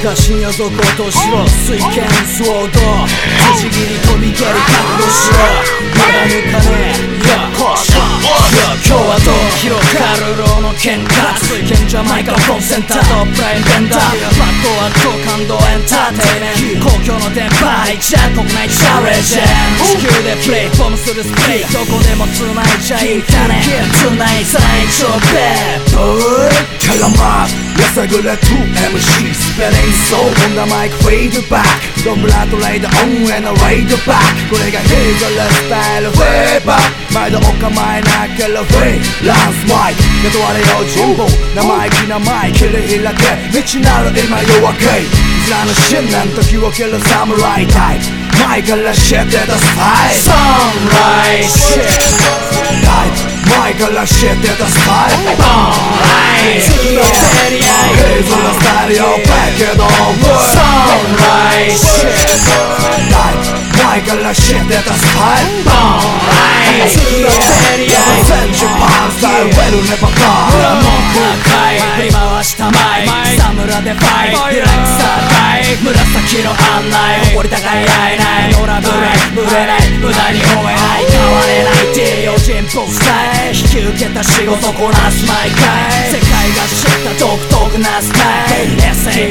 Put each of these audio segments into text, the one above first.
か深夜族落としろ水拳ソード辻切り飛び蹴り覚悟しろまだ抜かねえ今日はどう広がるローの喧嘩水拳ジャマイカフォンセンタートップラインベンダーバットは超感動エンターテイメント公共の電波ハイジャー国内チャレンジ地球でプレイフォームするスプレイどこでも繋いじゃいかね繋い最長ベーブーカラマーやさぐれ 2MC スペリンソーホンダマイクフェードバックドンブラッドレイドオンへのレイドバックこれがヘイザレスタイルフェーバー毎度お構いなければフリーランスマイク雇われよ人望生意気なマイク切り開け未知なる今夜明けいずらの信念時を切るサムライタイプ前から知ってたスタイルサムライシットタイプ前から知ってたスタイルボンライン次のセリアイヘイズのスタイルよバッケドンサムライシットタイプ前から知ってたスタイルボンライン次のセリアイ戦時パンスタイルウェルネバカー裏文句な会振り回したマイク草むらでファイリラックサータイ紫の案内誇り高い合えないノラブレブレない無駄に吠えない変われないって用心ぽスタイル引き受けた仕事こなす毎回世界が知った独特なスタイル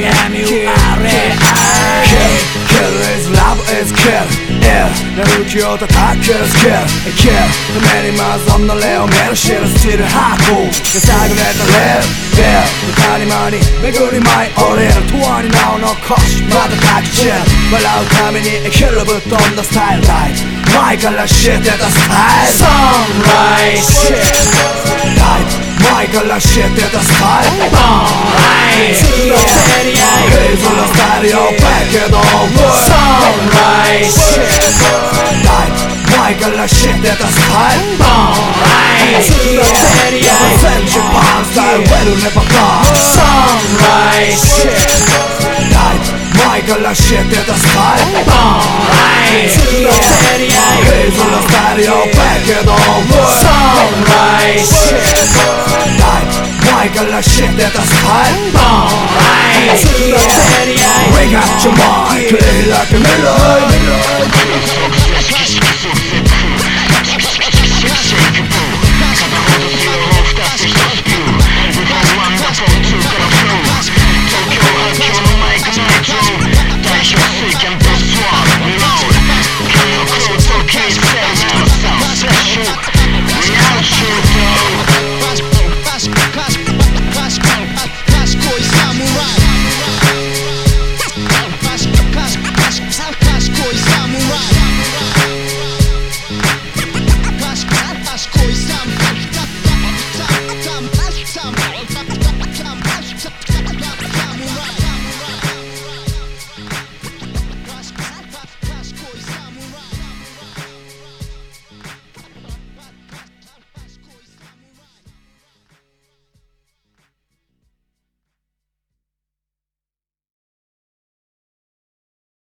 SAMURAI Kill is love is kill 眠気を叩けるスキル Kill ためにまず女霊を見る知るスティルハートやさぐれたレール谷間に巡り舞い降りる永遠に名を残しまた抱きしめ笑うために生きるぶっ飛んだスタイルタイプ前から知ってたスタイルサムライシットタイプ前から知ってたスタイルボンライン次のセリアイヘイズのスタイルよバッケドンサムライシットタイプ前から知ってたスタイルボンライン次のセリアイ戦時パンスタイルウェルネバカーサムライシットタイプ前から知ってたスタイルボンライン次のセリアイヘイズのスタイルよバッケドンサムライシットタイプ前から知ってたスタイルボンライン次のセリアイ We got your mind 切り開け未来